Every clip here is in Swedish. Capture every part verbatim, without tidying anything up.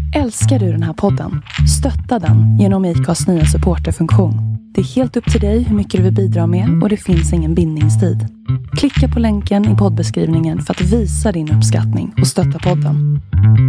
Älskar du den här podden? Stötta den genom I C A:s nya supporterfunktion. Det är helt upp till dig hur mycket du vill bidra med och det finns ingen bindningstid. Klicka på länken i poddbeskrivningen för att visa din uppskattning och stötta podden.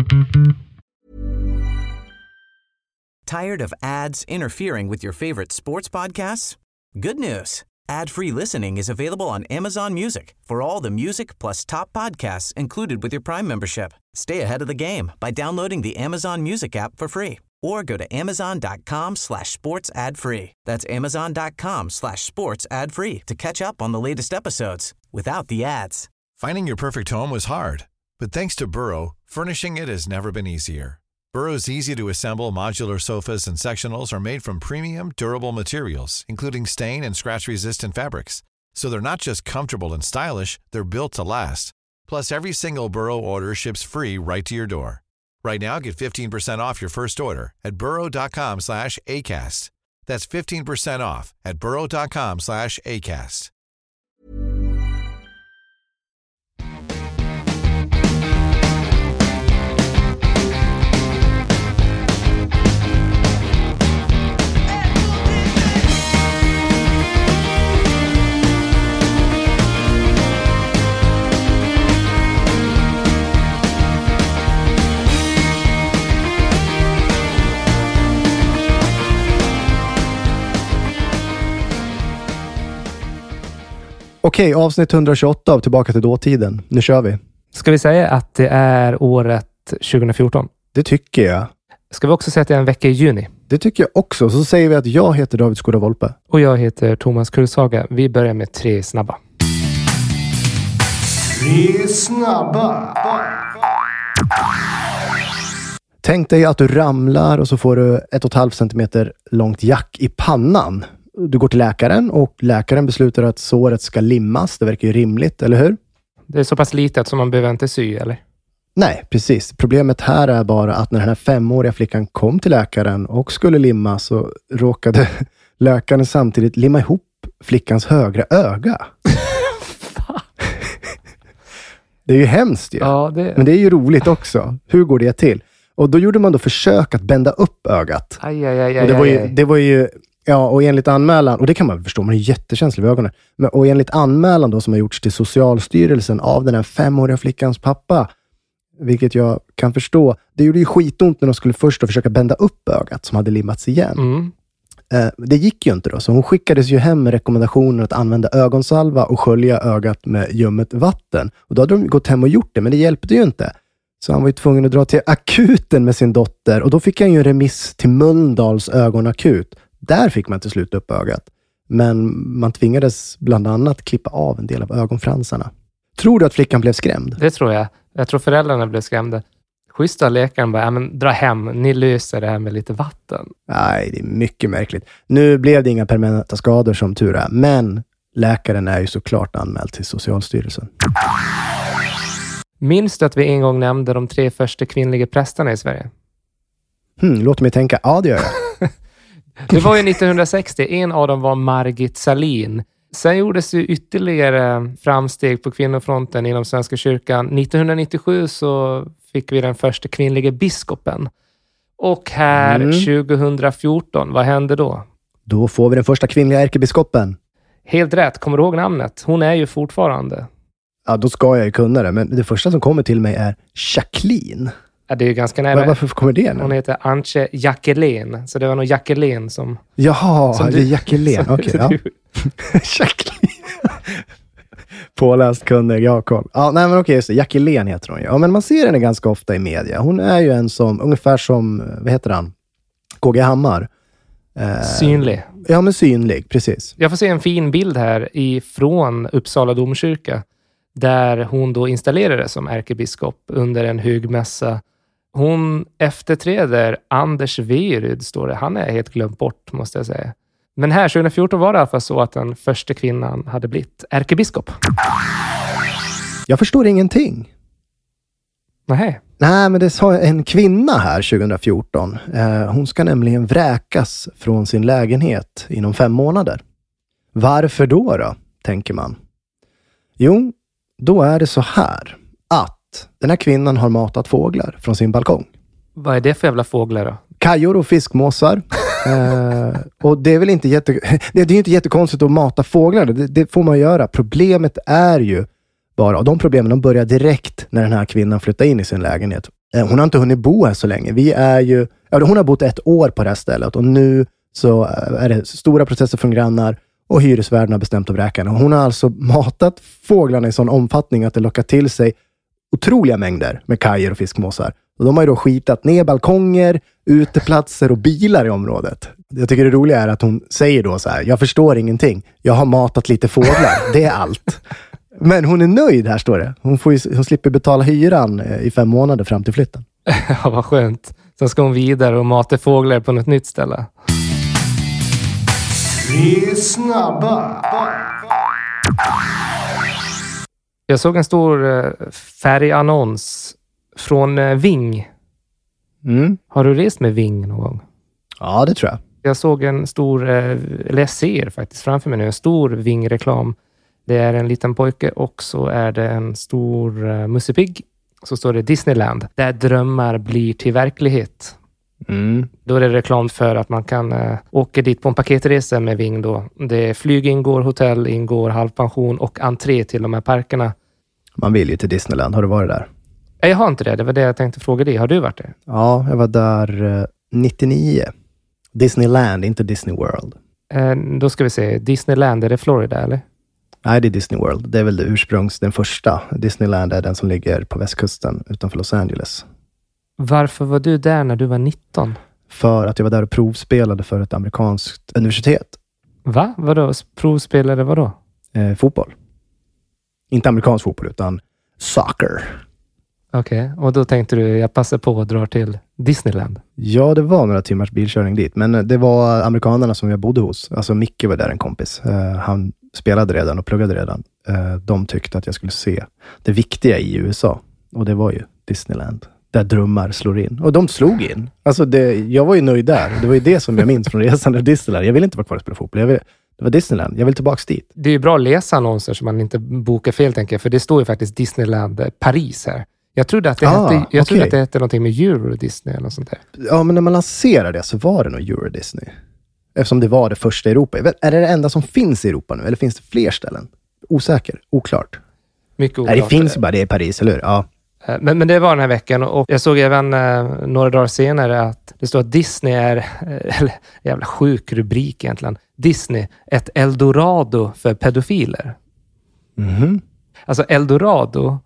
Tired of ads interfering with your favorite sports podcasts? Good news. Ad-free listening is available on Amazon Music for all the music plus top podcasts included with your Prime membership. Stay ahead of the game by downloading the Amazon Music app for free or go to amazon.com slash sports ad free. That's amazon.com slash sports ad free to catch up on the latest episodes without the ads. Finding your perfect home was hard, but thanks to Burrow, furnishing it has never been easier. Burrow's easy-to-assemble modular sofas and sectionals are made from premium, durable materials, including stain and scratch-resistant fabrics. So they're not just comfortable and stylish, they're built to last. Plus, every single Burrow order ships free right to your door. Right now, get fifteen percent off your first order at burrow.com slash ACAST. That's fifteen percent off at burrow.com slash ACAST. Okej, avsnitt etthundratjugoåtta av Tillbaka till dåtiden. Nu kör vi. Ska vi säga att det är året tjugofjorton? Det tycker jag. Ska vi också säga att det är en vecka i juni? Det tycker jag också. Så säger vi att jag heter David Skåda-Volpe. Och jag heter Thomas Kullshaga. Vi börjar med tre snabba. Tre snabba. Tänk dig att du ramlar och så får du ett och ett halvt centimeter långt jack i pannan. Du går till läkaren och läkaren beslutar att såret ska limmas. Det verkar ju rimligt, eller hur? Det är så pass litet som man behöver inte sy, eller? Nej, precis. Problemet här är bara att när den här femåriga flickan kom till läkaren och skulle limma så råkade läkaren samtidigt limma ihop flickans högra öga. Det är ju hemskt ju. Ja, det... Men det är ju roligt också. Hur går det till? Och då gjorde man då försök att bända upp ögat. Aj, aj, aj, aj, och det var ju... aj. Det var ju Ja, och enligt anmälan, och det kan man förstå, man är jättekänslig vid ögonen. Men, och enligt anmälan då som har gjorts till Socialstyrelsen av den här femåriga flickans pappa, vilket jag kan förstå, det gjorde ju skitont när de skulle först då försöka bända upp ögat som hade limmats igen. Mm. Eh, det gick ju inte då, så hon skickades ju hem med rekommendationer att använda ögonsalva och skölja ögat med ljummet vatten. Och då hade de gått hem och gjort det, men det hjälpte ju inte. Så han var ju tvungen att dra till akuten med sin dotter, och då fick han ju en remiss till Mölndals ögonakut. Där fick man till slut upp ögat. Men man tvingades bland annat klippa av en del av ögonfransarna. Tror du att flickan blev skrämd? Det tror jag. Jag tror föräldrarna blev skrämda. Schyssta läkaren bara, ja, men dra hem. Ni löser det här med lite vatten. Nej, det är mycket märkligt. Nu blev det inga permanenta skador som tur är. Men läkaren är ju såklart anmäld till Socialstyrelsen. Minns du att vi en gång nämnde de tre första kvinnliga prästerna i Sverige? Hmm, låt mig tänka. Ja, det gör jag. Det var ju nittonhundrasextio. En av dem var Margit Salin. Sen gjordes ju ytterligare framsteg på kvinnofronten inom Svenska kyrkan. nittonhundranittiosju så fick vi den första kvinnliga biskopen. Och här mm. tjugohundrafjorton, vad hände då? Då får vi den första kvinnliga ärkebiskopen. Helt rätt, kommer du ihåg namnet? Hon är ju fortfarande. Ja, då ska jag ju kunna det. Men det första som kommer till mig är Jacqueline. Ja, det är ju ganska nära. Var, varför kommer det nu? Hon heter Antje Jacqueline. Så det var nog Jacqueline som... Jaha, som det är Jacqueline. Okej, okay, ja. Jacqueline. Påläst kunnig, jag har koll. Ja, nej men okej, just det. Jacqueline heter hon ju. Ja, men man ser henne ganska ofta i media. Hon är ju en som, ungefär som, vad heter han? K G Hammar. Eh, synlig. Ja, men synlig, precis. Jag får se en fin bild här ifrån Uppsala domkyrka. Där hon då installerades som ärkebiskop under en högmässa. Hon efterträder Anders Weiryd, står det. Han är helt glömt bort, måste jag säga. Men här tjugohundrafjorton var det i alla fall så att den första kvinnan hade blivit ärkebiskop. Jag förstår ingenting. Nej. Nej, men det sa en kvinna här tjugohundrafjorton. Eh, hon ska nämligen vräkas från sin lägenhet inom fem månader. Varför då då, tänker man? Jo, då är det så här att den här kvinnan har matat fåglar från sin balkong. Vad är det för jävla fåglar då? Kajor och fiskmåsar. eh, och det är väl inte jätte... det är ju inte jättekonstigt att mata fåglar. Det, det får man göra. Problemet är ju bara... Och de problemen de börjar direkt när den här kvinnan flyttar in i sin lägenhet. Eh, hon har inte hunnit bo här så länge. Vi är ju... Ja, hon har bott ett år på det här stället. Och nu så är det stora protester från grannar. Och hyresvärden har bestämt att vräka henne. Hon har alltså matat fåglarna i sån omfattning att det lockar till sig otroliga mängder med kajer och fiskmåsar. Och de har ju då skitat ner balkonger, uteplatser och bilar i området. Jag tycker det roliga är att hon säger då så här: jag förstår ingenting. Jag har matat lite fåglar. Det är allt. Men hon är nöjd här, står det. Hon, får ju, hon slipper betala hyran i fem månader fram till flytten. Ja, vad skönt. Sen ska hon vidare och mata fåglar på något nytt ställe. Tre snabba. Jag såg en stor färgannons från Ving. Mm. Har du rest med Ving någon gång? Ja, det tror jag. Jag såg en stor, eller jag ser faktiskt framför mig nu, en stor Ving-reklam. Det är en liten pojke och så är det en stor uh, mussepigg. Så står det Disneyland, där drömmar blir till verklighet. Mm. Då är det reklam för att man kan uh, åka dit på en paketresa med Ving då. Det är flyg ingår, hotell ingår, halvpension och entré till de här parkerna. Man vill ju till Disneyland. Har du varit där? Nej, jag har inte det. Det var det jag tänkte fråga dig. Har du varit där? Ja, jag var där uh, nittionio. Disneyland, inte Disney World. Uh, då ska vi se. Disneyland, är det Florida eller? Nej, det är Disney World. Det är väl det ursprungs, den första. Disneyland är den som ligger på västkusten utanför Los Angeles. Varför var du där när du var nitton? För att jag var där och provspelade för ett amerikanskt universitet. Va? Vadå? Provspelade vadå? Eh, fotboll. Inte amerikansk fotboll, utan soccer. Okej, okay. Och då tänkte du, jag passar på att dra till Disneyland. Ja, det var några timmars bilkörning dit. Men det var amerikanerna som jag bodde hos. Alltså Micke var där, en kompis. Uh, han spelade redan och pluggade redan. Uh, de tyckte att jag skulle se det viktiga i U S A. Och det var ju Disneyland. Där drömmar slår in. Och de slog in. Alltså det, jag var ju nöjd där. Det var ju det som jag minns från resan till Disneyland. Jag ville inte vara kvar och spela fotboll. Jag ville, det var Disneyland. Jag vill tillbaka dit. Det är ju bra att läsa annonser så man inte bokar fel, tänker jag. För det står ju faktiskt Disneyland Paris här. Jag trodde att det, ah, hette, jag okay. trodde att det hette någonting med Euro Disney eller något sånt där. Ja, men när man lanserade det så var det nog Euro Disney. Eftersom det var det första i Europa. Är det det enda som finns i Europa nu? Eller finns det fler ställen? Osäker. Oklart. Mycket oklart. Nej, det finns ju bara det i Paris, eller hur? Ja. Men, men det var den här veckan och jag såg även eh, några dagar senare att det står att Disney är, eh, eller jävla sjuk rubrik egentligen. Disney, ett Eldorado för pedofiler. Mhm. Alltså Eldorado...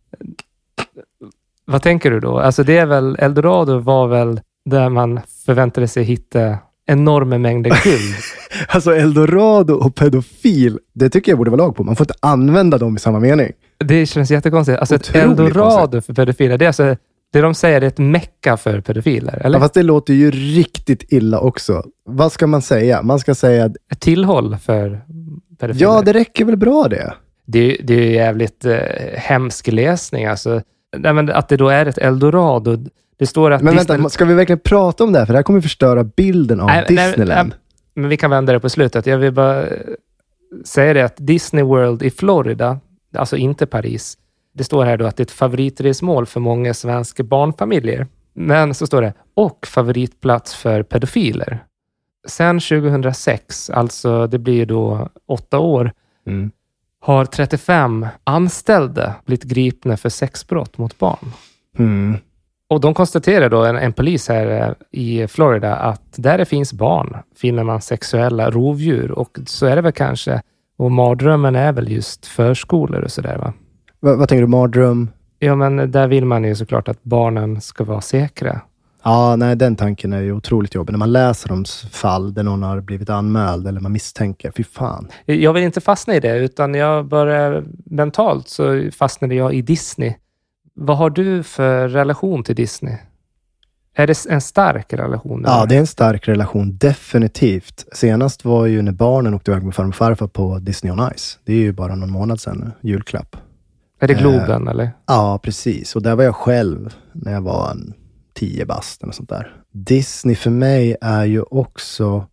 Vad tänker du då? Alltså det är väl, Eldorado var väl där man förväntade sig hitta enorma mängder guld. Alltså Eldorado och pedofil, det tycker jag borde vara lag på. Man får inte använda dem i samma mening. Det känns jättekonstigt. Alltså ett Otroligt Eldorado konstigt. för pedofiler, det är alltså, det de säger är ett mecka för pedofiler, eller? Ja, fast det låter ju riktigt illa också. Vad ska man säga? Man ska säga... Ett tillhåll för pedofiler. Ja, det räcker väl bra det. Det, det är jävligt eh, hemsk läsning. Alltså, nej, men att det då är ett Eldorado. Det står att Men Disney... vänta, ska vi verkligen prata om det här? För det här kommer förstöra bilden av nej, Disneyland. Nej, men vi kan vända det på slutet. Jag vill bara säga det att Disney World i Florida, alltså inte Paris, det står här då att det är ett favoritresmål för många svenska barnfamiljer. Men så står det, och favoritplats för pedofiler. Sen tjugohundrasex, alltså det blir då åtta år, Mm. har trettiofem anställda blivit gripna för sexbrott mot barn. Mm. Och de konstaterar då, en, en polis här i Florida, att där det finns barn finner man sexuella rovdjur. Och så är det väl kanske. Och mardrömmen är väl just förskolor och sådär, va? Va, vad tänker du, mardröm? Ja, men där vill man ju såklart att barnen ska vara säkra. Ja, nej, den tanken är ju otroligt jobbig. När man läser om fall där någon har blivit anmäld eller man misstänker, fy fan. Jag vill inte fastna i det, utan jag börjar mentalt så fastnade jag i Disney. Vad har du för relation till Disney? Är det en stark relation? Ja, eller? det är en stark relation, definitivt. Senast var ju när barnen åkte iväg med farmor och farfar på Disney on Ice. Det är ju bara någon månad sedan, julklapp. Är det Globen, eh, eller? Ja, precis. Och där var jag själv när jag var en tio bast och sånt där. Disney för mig är ju också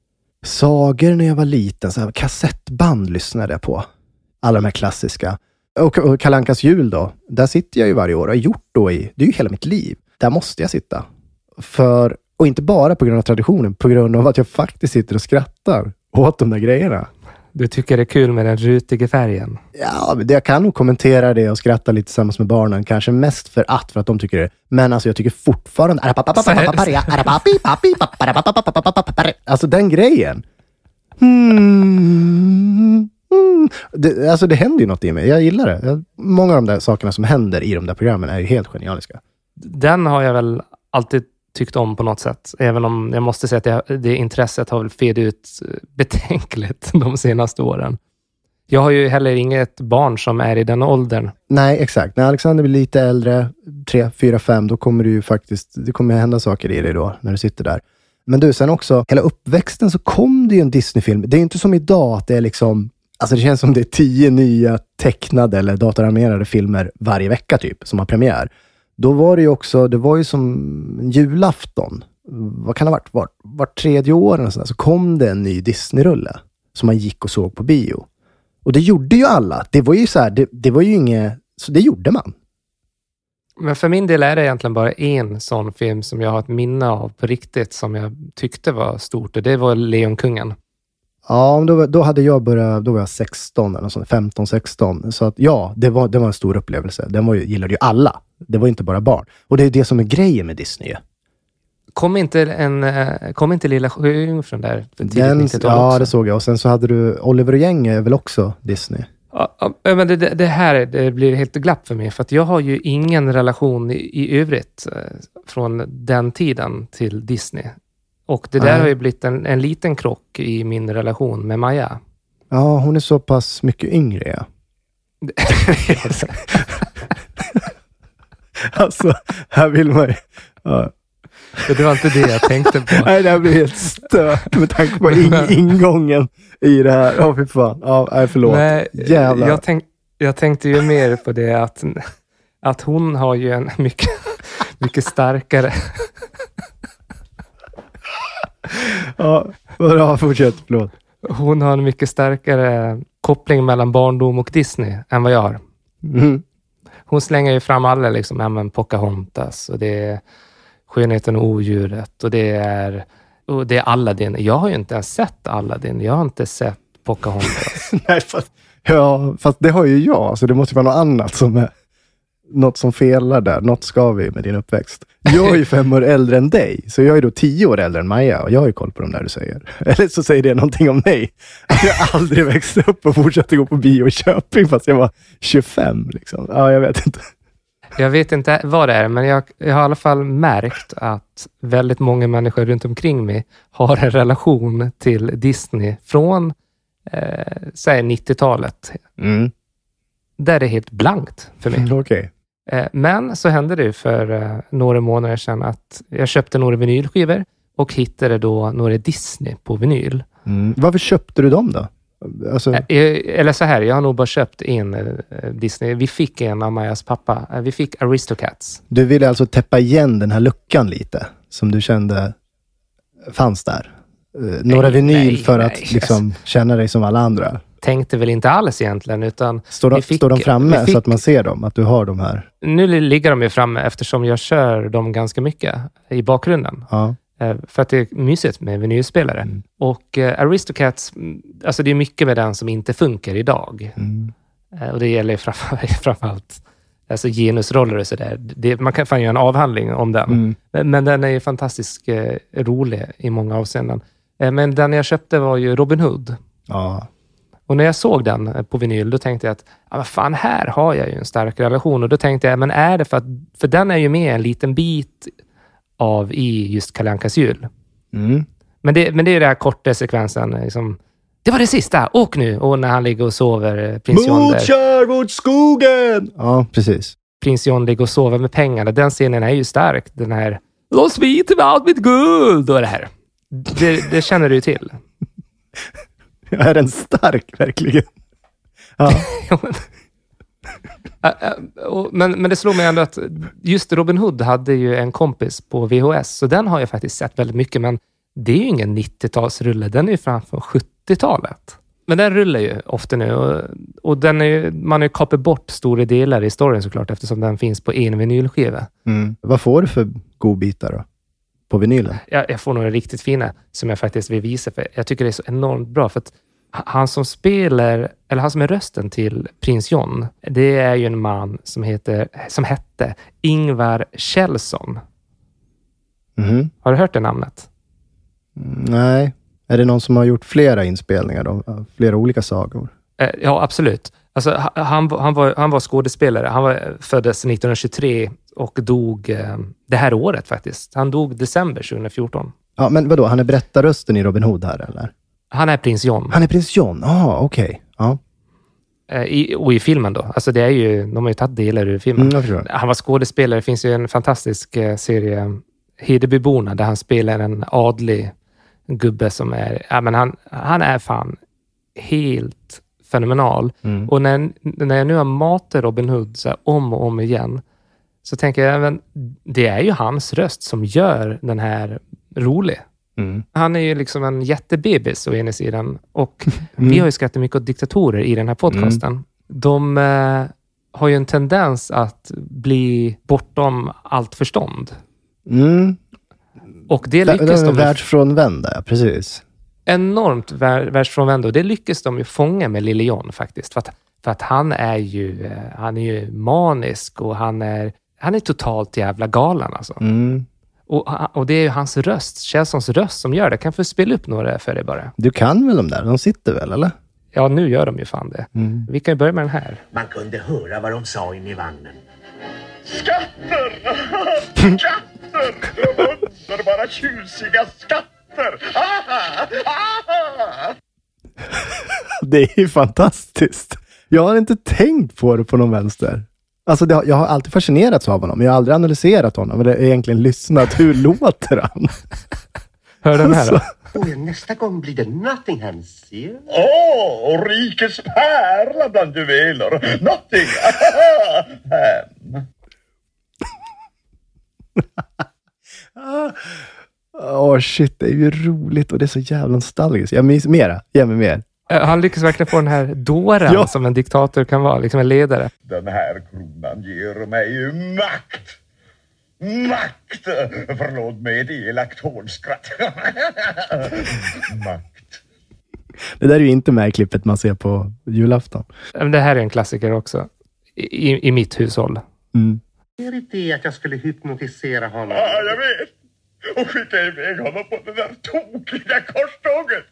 sagor när jag var liten. Så här, kassettband lyssnade jag på. Alla de här klassiska. Och, och Kalle Ankas jul då. Där sitter jag ju varje år och har gjort då i, det är ju hela mitt liv. Där måste jag sitta. för, och inte bara på grund av traditionen, på grund av att jag faktiskt sitter och skrattar åt de där grejerna. Du tycker det är kul med den rutiga färgen? Ja, jag kan nog kommentera det och skratta lite tillsammans med barnen. Kanske mest för att, för att de tycker det. Men alltså jag tycker fortfarande... Alltså den grejen. Mm, mm. Det, alltså det händer ju något i mig. Jag gillar det. Många av de där sakerna som händer i de där programmen är ju helt genialiska. Den har jag väl alltid tyckt om på något sätt. Även om jag måste säga att det, det intresset har väl fed ut betänkligt de senaste åren. Jag har ju heller inget barn som är i den åldern. Nej, exakt. När Alexander blir lite äldre, tre, fyra, fem, då kommer det ju faktiskt, det kommer hända saker i dig då, när du sitter där. Men du, sen också, hela uppväxten så kom det ju en Disney-film. Det är ju inte som idag att det är liksom, alltså det känns som det är tio nya tecknade eller datoranimerade filmer varje vecka typ, som har premiär. Då var det ju också, det var ju som en julafton. Vad kan det ha varit? Var, var tredje år eller så, så kom det en ny Disney-rulle som man gick och såg på bio. Och det gjorde ju alla. Det var ju så här, det, det var ju inget, så det gjorde man. Men för min del är det egentligen bara en sån film som jag har ett minne av på riktigt som jag tyckte var stort. Och det var Lejonkungen. Ja, då, då hade jag börjat, då var jag sexton eller sånt, femton sexton. Så att ja, det var, det var en stor upplevelse. Den var ju, gillade ju alla. Det var inte bara barn. Och det är det som är grejen med Disney. Kom inte en kom inte Lilla Sjöjungfrun där? Den, ja, också. Det såg jag. Och sen så hade du Oliver och Gäng är väl också Disney? Ja, men det, det här det blir helt glapp för mig. För att jag har ju ingen relation i, i övrigt från den tiden till Disney. Och det där Nej. har ju blivit en, en liten krock i min relation med Maja. Ja, hon är så pass mycket yngre, ja. Alltså, här vill man ju... Ja. Det var inte det jag tänkte på. Nej, det här blir helt stört med tanke på in- ingången i det här. Ja, oh, fy fan. Ja, nej, förlåt. Nej, jävlar. Jag, tänk, jag tänkte ju mer på det att, att hon har ju en mycket, mycket starkare... Ja, bra, fortsätt, förlåt. Hon har en mycket starkare koppling mellan barndom och Disney än vad jag har. Mm. Hon slänger ju fram alla liksom, ja, men Pocahontas och det är Skönheten och odjuret och det är, och det är Aladdin. Jag har ju inte ens sett Aladdin. Jag har inte sett Pocahontas. Nej, fast, ja, fast det har ju jag. Så det måste vara något annat som är något som felar där. Något ska vi med din uppväxt. Jag är ju fem år äldre än dig. Så jag är då tio år äldre än Maja. Och jag har ju koll på de där du säger. Eller så säger det någonting om mig. Att jag aldrig växte upp och fortsatte gå på bio i Köping fast jag var tjugofem. Liksom. Ja, jag vet inte. Jag vet inte vad det är, men jag, jag har i alla fall märkt att väldigt många människor runt omkring mig har en relation till Disney från eh, säg nittiotalet. Mm. Där det är helt blankt för mig. Mm, okay. eh, men så hände det för eh, några månader sedan att jag köpte några vinylskivor och hittade då några Disney på vinyl. Mm. Varför köpte du dem då? Alltså... Eller så här, jag har nog bara köpt en Disney. Vi fick en av Majas pappa. Vi fick Aristocats. Du ville alltså täppa igen den här luckan lite, som du kände fanns där. Några nej, vinyl nej, för nej, att liksom yes. känna dig som alla andra. Tänkte väl inte alls egentligen, utan... Står de, fick, står de framme fick, så att man ser dem, att du har de här? Nu ligger de ju framme eftersom jag kör dem ganska mycket i bakgrunden. Ja. För att det är mysigt med vinylspelare. Mm. Och uh, Aristocats, alltså det är mycket med den som inte funkar idag. Mm. Uh, och det gäller framför, framförallt alltså genusroller och sådär. Det, man kan fan göra en avhandling om den. Mm. Men, men den är ju fantastiskt uh, rolig i många avseenden. Uh, men den jag köpte var ju Robin Hood. Ja. Och när jag såg den på vinyl, då tänkte jag att ja, men fan, här har jag ju en stark relation. Och då tänkte jag, men är det för att, för den är ju med en liten bit av i just Kalle Ankas jul. Mm. Men, det, men det är den här korta sekvensen. Liksom, det var det sista, åk nu! Och när han ligger och sover, prins John mot kör, mot skogen! Ja, precis. Prins John ligger och sover med pengarna. Den scenen är ju stark. Den här, de smiter med allt mitt guld! Och det här. Det, det känner du ju till. Jag är den stark, verkligen. Ja. men, men det slår mig ändå att just Robin Hood hade ju en kompis på V H S, så den har jag faktiskt sett väldigt mycket, men det är ju ingen nittiotalsrulle, den är ju framför sjuttiotalet. Men den rullar ju ofta nu och, och den är ju, man har ju kapat bort stora delar i storyn såklart eftersom den finns på en vinylskiva. Mm. Vad får du för godbitar då? på vinylen? Jag, jag får några riktigt fina som jag faktiskt vill visa, för jag tycker det är så enormt bra, för att han som spelar, eller han som är rösten till Prins John, det är ju en man som heter, som hette Ingvar Kjellson. Mm. Har du hört det namnet? Nej. Är det någon som har gjort flera inspelningar då? Flera olika sagor? Ja, absolut. Alltså, han, han, var, han var skådespelare. Han var, föddes nittonhundratjugotre och dog eh, det här året faktiskt. Han dog december tjugohundrafjorton. Ja, men vadå? Han är berättarrösten i Robin Hood här, eller? Han är prins John. Han är prins John? Ah, okej. Okay. Ja. I, och i filmen då. Alltså det är ju, de har ju tagit delar ur filmen. Mm, han var skådespelare. Det finns ju en fantastisk eh, serie, Hedebyborna, där han spelar en adlig gubbe som är, ja men han, han är fan helt fenomenal. Mm. Och när, när jag nu har matat Robin Hood så här, om och om igen, så tänker jag, men det är ju hans röst som gör den här rolig. Mm. Han är ju liksom en jättebebis å ena sidan, och mm. vi har ju skrattat mycket åt diktatorer i den här podcasten. Mm. De eh, har ju en tendens att bli bortom allt förstånd. Mm. Och det lyckas de... Världsfrånvända, ja, precis. Enormt vär, världsfrånvända. Och det lyckas de ju fånga med Lille John faktiskt. För att, för att han är ju han är ju manisk, och han är, han är totalt jävla galen alltså. Mm. Och, och det är ju hans röst, Kjellsons röst, som gör det. Kan få spela upp några för dig bara. Du kan väl de där? De sitter väl, eller? Ja, nu gör de ju fan det. Mm. Vi kan ju börja med den här. Man kunde höra vad de sa in i vagnen. Skatter! Skatter! Underbara tjusiga skatter! Det är ju fantastiskt. Jag har inte tänkt på det på någon vänster. Alltså det, jag har alltid fascinerats av honom. Jag har aldrig analyserat honom. Men det är egentligen lyssnat. Hur låter han? Hör den här då. Och nästa gång blir det Nottingham, ser du? Åh, oh, rikets pärla bland juveler. Nottingham. Åh oh, shit, det är ju roligt och det är så jävla nostalgiskt. Jag minns mera, ge mig mer. Han lyckas verkligen få den här dåren ja. som en diktator kan vara, liksom en ledare. Den här kronan ger mig ju makt. Makt! Förlåt mig ett elakt hånskratt. Makt. Det där är ju inte med klippet man ser på julafton. Det här är en klassiker också. I, i mitt hushåll. Mm. Det är det att jag skulle hypnotisera honom. Ja, jag vet. Och skicka iväg honom på den där tokiga korståget.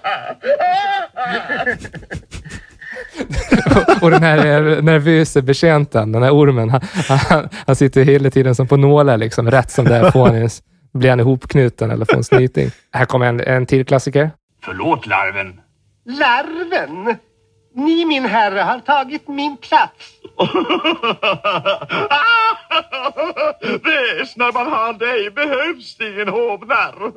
Och den här nervösa betjänten, den här ormen, han, han, han sitter hela tiden som på nålar liksom, rätt som det är får han, blir han ihopknuten eller får en snyting. Här kommer en, en till klassiker. Förlåt, larven. Larven? Ni, min herre, har tagit min plats. Ves, när man har dig behövs ingen hovnarr.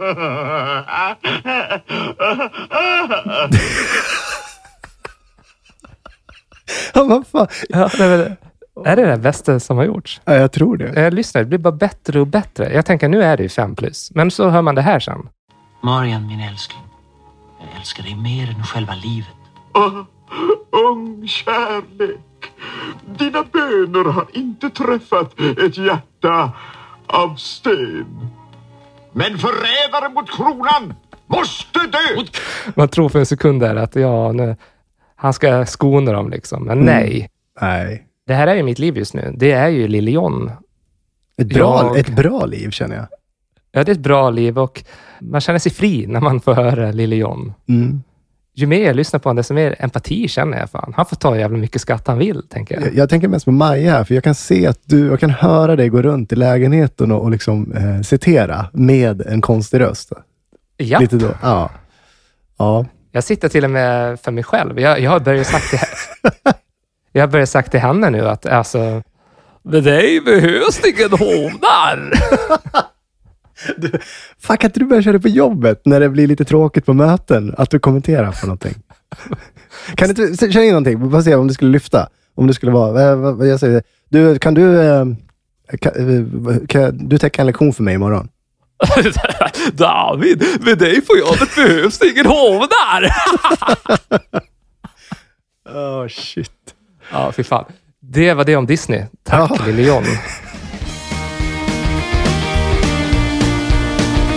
Ja, vad fan? Ja, det är, väl, är det det bästa som har gjorts? Ja, jag tror det. Jag lyssnar, det blir bara bättre och bättre. Jag tänker, nu är det ju fem plus. Men så hör man det här sen. Marian, min älskling. Jag älskar dig mer än själva livet. Uh, ung kärlek. Dina böner har inte träffat ett hjärta av sten. Men förrädare mot kronan måste dö! Man tror för en sekund där att ja, nu, han ska skona dem liksom. Men mm. nej. Nej. Det här är ju mitt liv just nu. Det är ju Lille John. Ett bra, jag... ett bra liv känner jag. Ja, det är ett bra liv och man känner sig fri när man får höra Lille John. Mm. Ju mer jag lyssnar på honom, desto mer empati känner jag. Fan. Han får ta jävla mycket skatt han vill, tänker jag. jag. Jag tänker mest på Maja här, för jag kan se att du, jag kan höra dig gå runt i lägenheten och, och liksom eh, citera med en konstig röst. Ja. Lite då, ja. Ja. Jag sitter till och med för mig själv. Jag, jag har börjat sagt det Jag har börjat sagt till henne nu att alltså, med dig behövs ingen hovnar. Du, fan, kan inte du börja köra det på jobbet när det blir lite tråkigt på möten? Att du kommenterar på någonting. Kan du inte köra in någonting? Bara se om det skulle lyfta. Om det skulle vara... Vad, vad jag säger. Du, kan du... Kan, kan du täcka en lektion för mig imorgon? David, med dig på jobbet behövs ingen hovnar. Åh, oh, shit. Ja, fy fan. Det var det om Disney. Tack, ja. Lille John.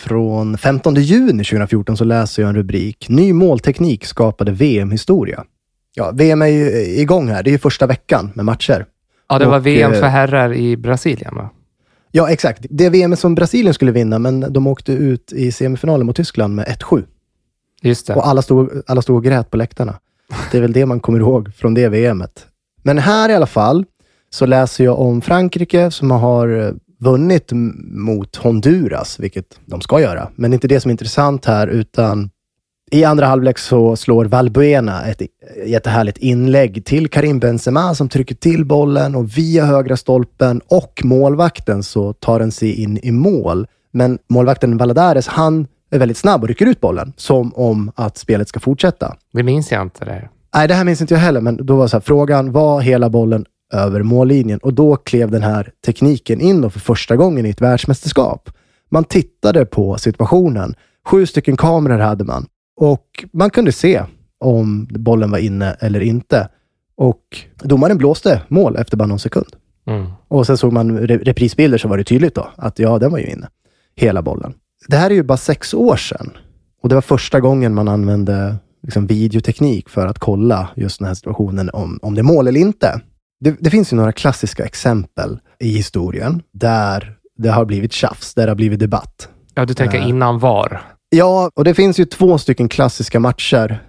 från femtonde juni tjugohundrafjorton så läser jag en rubrik. Ny målteknik skapade V M-historia. Ja, V M är ju igång här. Det är ju första veckan med matcher. Ja, det var och, V M för herrar i Brasilien, va? Ja, exakt. Det är V M som Brasilien skulle vinna, men de åkte ut i semifinalen mot Tyskland med ett sju. Just det. Och alla stod, alla stod och grät på läktarna. Det är väl det man kommer ihåg från det V M:et. Men här i alla fall så läser jag om Frankrike som har vunnit mot Honduras, vilket de ska göra. Men det är inte det som är intressant här, utan i andra halvlek så slår Valbuena ett jättehärligt inlägg till Karim Benzema som trycker till bollen och via högra stolpen och målvakten så tar den sig in i mål. Men målvakten Valladares, han är väldigt snabb och rycker ut bollen som om att spelet ska fortsätta. Det minns jag inte det. Nej, det här minns inte jag heller, men då var så här, frågan, var hela bollen över mållinjen? Och då klev den här tekniken in då för första gången i ett världsmästerskap. Man tittade på situationen. Sju stycken kameror hade man. Och man kunde se om bollen var inne eller inte. Och domaren blåste mål efter bara någon sekund. Mm. Och sen såg man reprisbilder så var det tydligt då att ja, den var ju inne. Hela bollen. Det här är ju bara sex år sedan. Och det var första gången man använde liksom videoteknik för att kolla just den här situationen om, om det är mål eller inte. Det, det finns ju några klassiska exempel i historien där det har blivit tjafs, där det har blivit debatt. Ja, du tänker uh, innan var. Ja, och det finns ju två stycken klassiska matcher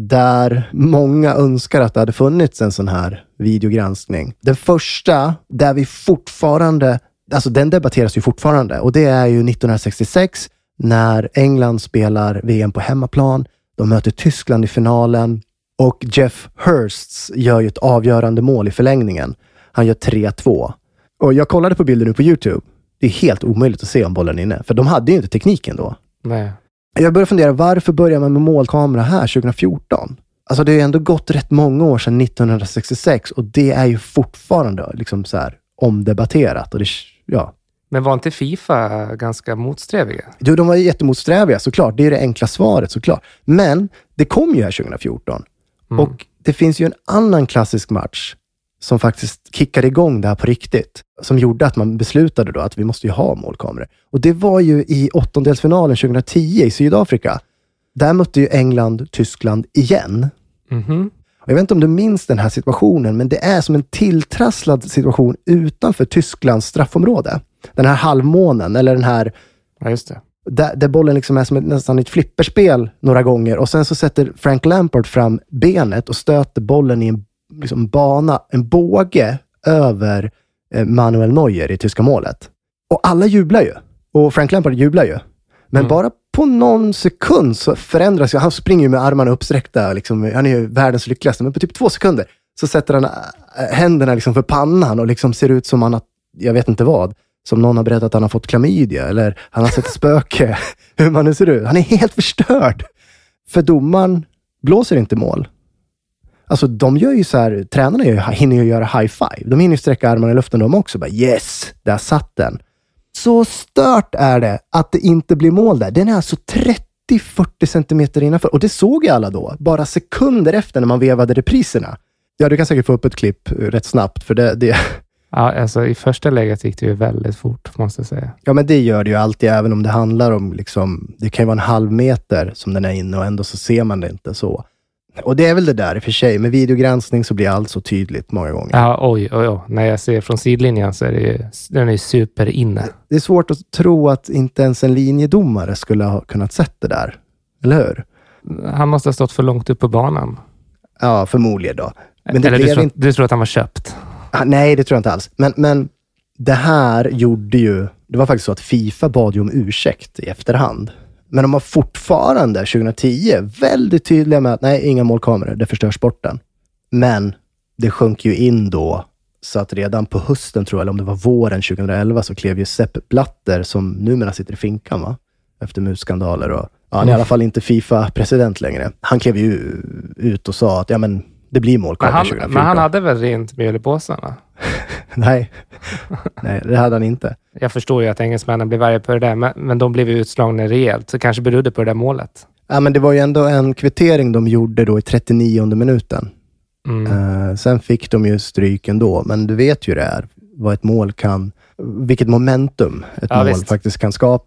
där många önskar att det hade funnits en sån här videogranskning. Den första, där vi fortfarande, alltså den debatteras ju fortfarande, och det är ju nittonhundrasextiosex när England spelar V M på hemmaplan. De möter Tyskland i finalen och Jeff Hurst gör ju ett avgörande mål i förlängningen. Han gör tre två. Och jag kollade på bilden nu på YouTube. Det är helt omöjligt att se om bollen är inne, för de hade ju inte tekniken då. Nej. Jag började fundera, varför börjar man med målkamera här tjugohundrafjorton? Alltså det har ju ändå gått rätt många år sedan nittonhundrasextiosex och det är ju fortfarande liksom så här omdebatterat. Och det, ja. Men var inte FIFA ganska motsträviga? Du, de var ju jättemotsträviga såklart. Det är det enkla svaret såklart. Men det kom ju här tjugohundrafjorton. Mm. Och det finns ju en annan klassisk match som faktiskt kickade igång det här på riktigt. Som gjorde att man beslutade då att vi måste ju ha målkameror. Och det var ju i åttondelsfinalen tjugohundratio i Sydafrika. Där mötte ju England Tyskland igen. Mm-hmm. Och jag vet inte om du minns den här situationen, men det är som en tilltrasslad situation utanför Tysklands straffområde. Den här halvmånen, eller den här... Ja, just det. Där, där bollen liksom är som ett, nästan ett flipperspel några gånger. Och sen så sätter Frank Lampard fram benet och stöter bollen i en liksom bana, en båge över eh, Manuel Neuer i tyska målet. Och alla jublar ju. Och Frank Lampard jublar ju. Men mm. bara på någon sekund så förändras ju. Han springer ju med armarna uppsträckta. Liksom, han är ju världens lyckligaste. Men på typ två sekunder så sätter han äh, händerna liksom för pannan och liksom ser ut som han har, jag vet inte vad, som någon har berättat att han har fått klamydia eller han har sett ett spöke. Hur man nu ser ut. Han är helt förstörd. För domaren blåser inte mål. Alltså de gör ju så här, tränarna gör, hinner ju göra high five. De hinner ju sträcka armarna i luften de också. Bara, yes, där satt den. Så stört är det att det inte blir mål där. Den är alltså trettio till fyrtio centimeter innanför. Och det såg ju alla då. Bara sekunder efter när man vevade repriserna. Ja, du kan säkert få upp ett klipp rätt snabbt. För det... det... Ja, alltså i första läget gick det ju väldigt fort, måste jag säga. Ja, men det gör det ju alltid. Även om det handlar om liksom... Det kan ju vara en halv meter som den är inne och ändå så ser man det inte så. Och det är väl det där i och för sig. Med videogranskning så blir allt så tydligt många gånger. Ja, oj, oj, oj. När jag ser från sidlinjen så är det ju, den är super inne. Det är svårt att tro att inte ens en linjedomare skulle ha kunnat sett det där. Eller hur? Han måste ha stått för långt upp på banan. Ja, förmodligen då. Men det Eller blev du, tror, inte... du tror att han var köpt? Ah, nej, det tror jag inte alls. Men, men det här gjorde ju... Det var faktiskt så att FIFA bad ju om ursäkt i efterhand. Men de var fortfarande tjugohundratio väldigt tydliga med att nej, inga målkameror, det förstör sporten. Men det sjönk ju in då så att redan på hösten tror jag, eller om det var våren tjugohundraelva, så klev ju Sepp Blatter, som numera sitter i finkan va? Efter musskandaler och ja, han är mm. i alla fall inte FIFA-president längre. Han klev ju ut och sa att ja men det blir målkameror tjugohundrafjorton. Men han hade väl rent mjöl i påsen va? Nej. Nej, det hade han inte. Jag förstår ju att engelsmännen blev arga på det där, men, men de blev utslagna rejält. Så kanske berodde på det där målet. Ja, men det var ju ändå en kvittering de gjorde då i trettionionde minuten. Mm. Uh, sen fick de ju stryken då, men du vet ju det är vad ett mål kan, vilket momentum ett ja, mål visst. faktiskt kan skapa.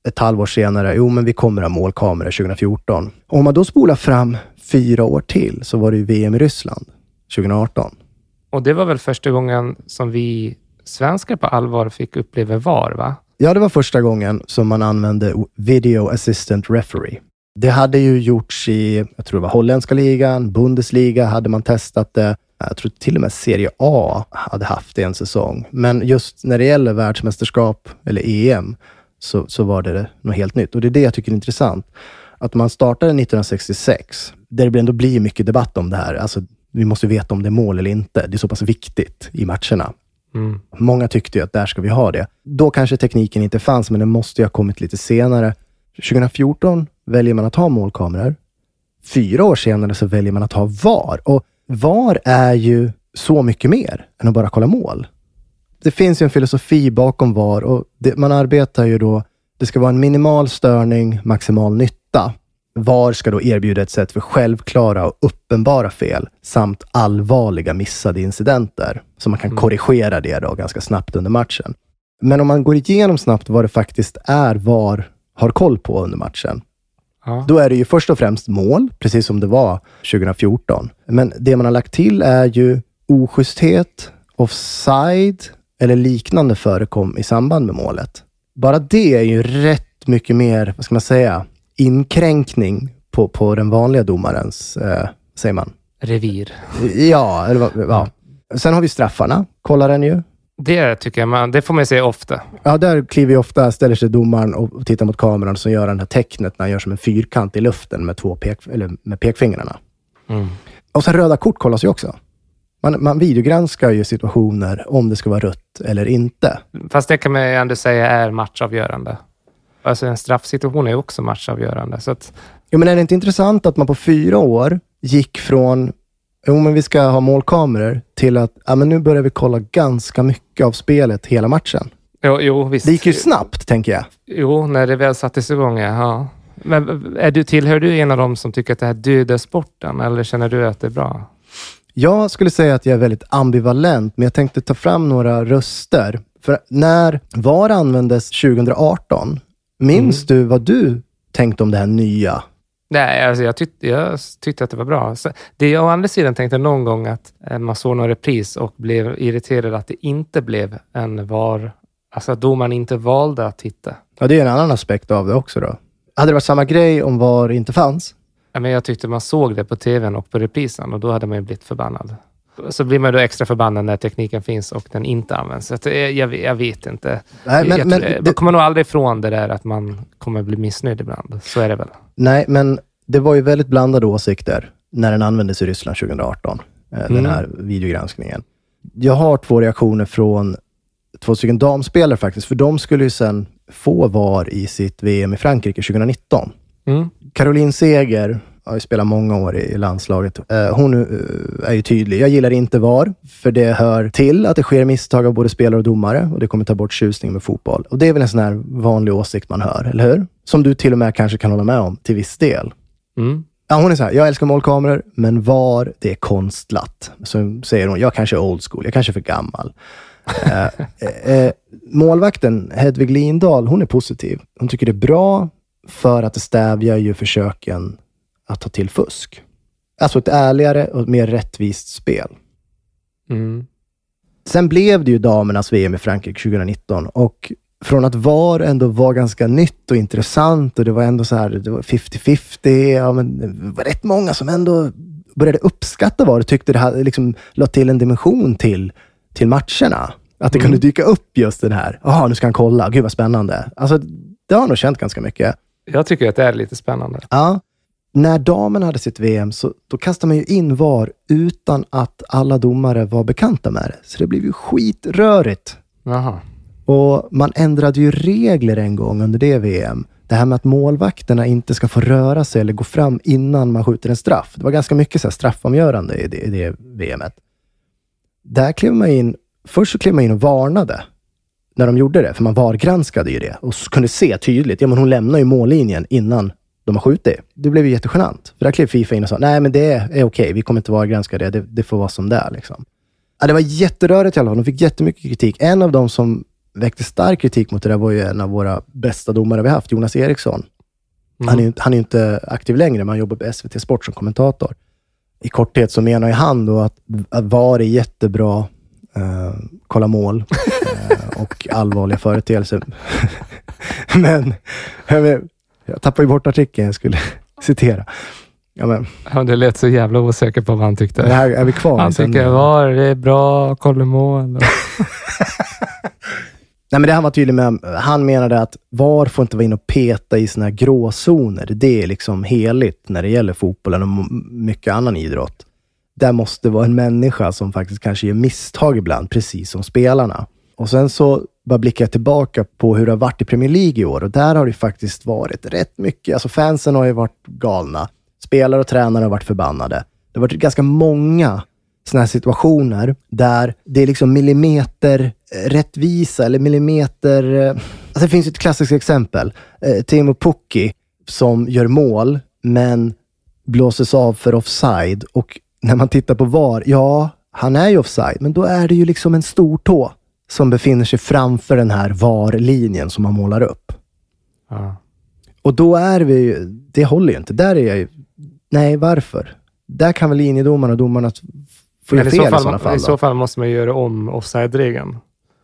ett halvår senare, jo men vi kommer ha målkameror tjugo fjorton. Och om man då spolar fram fyra år till så var det ju V M i Ryssland tjugo arton. Och det var väl första gången som vi svenskar på allvar fick uppleva V A R, va? Ja, det var första gången som man använde Video Assistant Referee. Det hade ju gjorts i, jag tror det var holländska ligan, Bundesliga hade man testat det. Jag tror till och med Serie A hade haft det en säsong. Men just när det gäller världsmästerskap eller E M så, så var det något helt nytt. Och det är det jag tycker är intressant. Att man startade nittonhundrasextiosex, där det ändå blir mycket debatt om det här. Alltså, vi måste veta om det är mål eller inte. Det är så pass viktigt i matcherna. Mm. Många tyckte ju att där ska vi ha det. Då kanske tekniken inte fanns, men det måste ju ha kommit lite senare. tjugo fjorton väljer man att ha målkameror. Fyra år senare så väljer man att ha V A R. Och V A R är ju så mycket mer än att bara kolla mål. Det finns ju en filosofi bakom V A R och det, man arbetar ju då, det ska vara en minimal störning, maximal nytta. V A R ska då erbjuda ett sätt för självklara och uppenbara fel samt allvarliga missade incidenter. Så man kan mm. korrigera det då ganska snabbt under matchen. Men om man går igenom snabbt vad det faktiskt är V A R har koll på under matchen. Ja. Då är det ju först och främst mål, precis som det var tjugo fjorton. Men det man har lagt till är ju oschysthet, offside eller liknande förekom i samband med målet. Bara det är ju rätt mycket mer, vad ska man säga, inkränkning på, på den vanliga domarens, eh, säger man? Revir. Ja, eller, ja. Sen har vi straffarna, kollar den ju. Det tycker jag man, det får man se ofta. Ja, där kliver ofta, ställer sig domaren och tittar mot kameran som gör den här tecknet när han gör som en fyrkant i luften med två pek, eller med pekfingrarna. Mm. Och sen röda kort kollas ju också. Man, man videogranskar ju situationer om det ska vara rött eller inte. Fast det kan man ju ändå säga är matchavgörande. Alltså en straffsituation är ju också matchavgörande. Så att... Jo, men är det inte intressant att man på fyra år gick från jo, men vi ska ha målkameror till att ja, men nu börjar vi kolla ganska mycket av spelet hela matchen. Jo, jo visst. Det gick ju snabbt, tänker jag. Jo, när det väl sattes igång, ja. Men är du, tillhör du en av dem som tycker att det här dödar sporten? Eller känner du att det är bra? Jag skulle säga att jag är väldigt ambivalent, men jag tänkte ta fram några röster. För när V A R användes tjugo arton, minns mm. du vad du tänkte om det här nya? Nej, alltså jag, tyckte, jag tyckte att det var bra. Så det jag å andra sidan tänkte någon gång att man såg någon repris och blev irriterad att det inte blev en V A R. Alltså att domaren inte valde att titta. Ja, det är en annan aspekt av det också då. Hade det varit samma grej om V A R inte fanns? Ja, men jag tyckte man såg det på tvn och på reprisen och då hade man ju blivit förbannad. Så blir man då extra förbannad när tekniken finns och den inte används. Så jag, jag vet inte. Nej, men, jag, men, jag det kommer nog aldrig ifrån det där att man kommer bli missnöjd ibland. Så är det väl. Nej, men det var ju väldigt blandade åsikter när den användes i Ryssland tjugo arton. Mm. Den här videogranskningen. Jag har två reaktioner från två stycken damspelare faktiskt. För de skulle ju sen få V A R i sitt V M i Frankrike tjugo nitton. Mm. Caroline Seger har ju spelat många år i landslaget. Hon är ju tydlig. Jag gillar inte V A R, för det hör till att det sker misstag av både spelare och domare. Och det kommer ta bort tjusning med fotboll. Och det är väl en sån här vanlig åsikt man hör, eller hur? Som du till och med kanske kan hålla med om till viss del. Mm. Ja, hon är så här, jag älskar målkameror, men V A R, det är konstlat. Så säger hon, jag kanske är old school, jag kanske är för gammal. eh, eh, målvakten Hedvig Lindahl, hon är positiv. Hon tycker det är bra för att det stävjar ju försöken att ta till fusk. Alltså ett ärligare och mer rättvist spel. Mm. Sen blev det ju damernas V M i Frankrike tjugo nitton och från att V A R ändå var ganska nytt och intressant och det var ändå så här, det var femtio femtio, ja, men det var rätt många som ändå började uppskatta V A R och tyckte det hade liksom lagt till en dimension till, till matcherna. Att det mm. kunde dyka upp just den här, jaha, nu ska han kolla, gud vad spännande. Alltså, det har nog känt ganska mycket. Jag tycker att det är lite spännande. Ja. När damen hade sitt V M så då kastade man ju in V A R utan att alla domare var bekanta med det. Så det blev ju skitrörigt. Jaha. Och man ändrade ju regler en gång under det V M. Det här med att målvakterna inte ska få röra sig eller gå fram innan man skjuter en straff. Det var ganska mycket så här straffomgörande i det, i det V M:et. Där klev man in, först så klev man in och varnade när de gjorde det. För man vargranskade ju det och kunde se tydligt. Ja, men hon lämnar ju mållinjen innan de har skjutit. Det blev ju jättegenant. För där klev FIFA in och sa, nej men det är, är okej, vi kommer inte vargranska det. det. Det får vara som det är liksom. Ja, det var jätterörigt i alla fall. De fick jättemycket kritik. En av dem som väckte stark kritik mot det där var ju en av våra bästa domare vi haft, Jonas Eriksson. Mm. Han är ju han är inte aktiv längre, men han jobbar på S V T Sport som kommentator. I korthet så menar ju han då att, att V A R är jättebra, uh, kolla mål uh, och allvarliga företeelser. Men jag, jag tappade ju bort artikeln jag skulle citera. Ja, men. Ja, det lät så jävla osäker på vad han tyckte. Det här är vi kvar. Han tycker V A R det är bra, kolla mål. Och... Nej, men det han var tydlig med, han menade att V A R får inte vara in och peta i såna här gråzoner. Det är liksom heligt när det gäller fotbollen och mycket annan idrott. Där måste vara en människa som faktiskt kanske gör misstag ibland, precis som spelarna. Och sen så bara blickar jag tillbaka på hur det har varit i Premier League i år. Och där har det faktiskt varit rätt mycket. Alltså fansen har ju varit galna. Spelare och tränare har varit förbannade. Det har varit ganska många såna här situationer där det är liksom millimeter rättvisa eller millimeter... Alltså det finns ett klassiskt exempel. Eh, Teemu Pukki som gör mål men blåses av för offside. Och när man tittar på V A R, ja, han är ju offside, men då är det ju liksom en stor tå som befinner sig framför den här V A R-linjen som man målar upp. Ja. Och då är vi ju, det håller ju inte. Där är jag ju, nej, varför? Där kan väl linjedomarna och domarna få göra fel i, fall, i sådana fall. I så fall måste man göra om offside-regeln.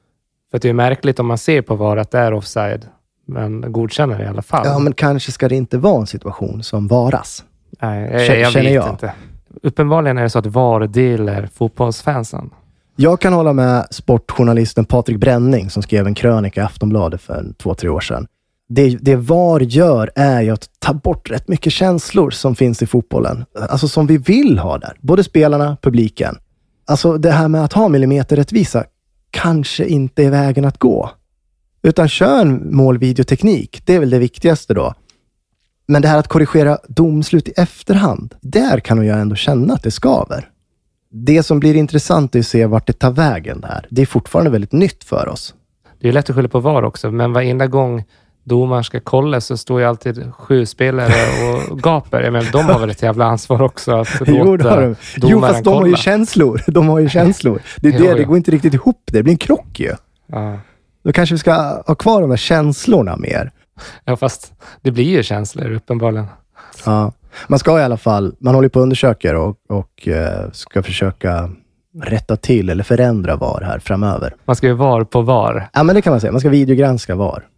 För det är märkligt om man ser på V A R att det är offside, men godkänner i alla fall. Ja, men kanske ska det inte vara en situation som varas. Nej, jag, jag vet jag. inte. Uppenbarligen är det så att V A R delar fotbollsfansen. Jag kan hålla med sportjournalisten Patrik Bränning som skrev en krönika i Aftonbladet för två, tre år sedan. Det, det V A R gör är ju att ta bort rätt mycket känslor som finns i fotbollen. Alltså som vi vill ha där. Både spelarna, publiken. Alltså det här med att ha millimeterrättvisa kanske inte är vägen att gå. Utan kör en målvideoteknik. Det är väl det viktigaste då. Men det här att korrigera domslut i efterhand. Där kan jag ändå känna att det skaver. Det som blir intressant är att se vart det tar vägen där. Det är fortfarande väldigt nytt för oss. Det är lätt att skylla på V A R också. Men varenda gång domaren ska kolla så står ju alltid sju spelare och gaper. Jag menar, de har väl ett jävla ansvar också att jo, låta domaren jo, fast de kolla. har ju känslor. De har ju känslor. Det är jo, det, ja. det går inte riktigt ihop. Det blir en krock ju. Ja. Då kanske vi ska ha kvar de här känslorna mer. Ja, fast det blir ju känslor uppenbarligen. Ja, man ska i alla fall, man håller på att undersöka och, och uh, ska försöka rätta till eller förändra V A R här framöver. Man ska ju V A R på V A R. Ja, men det kan man säga. Man ska videogranska V A R.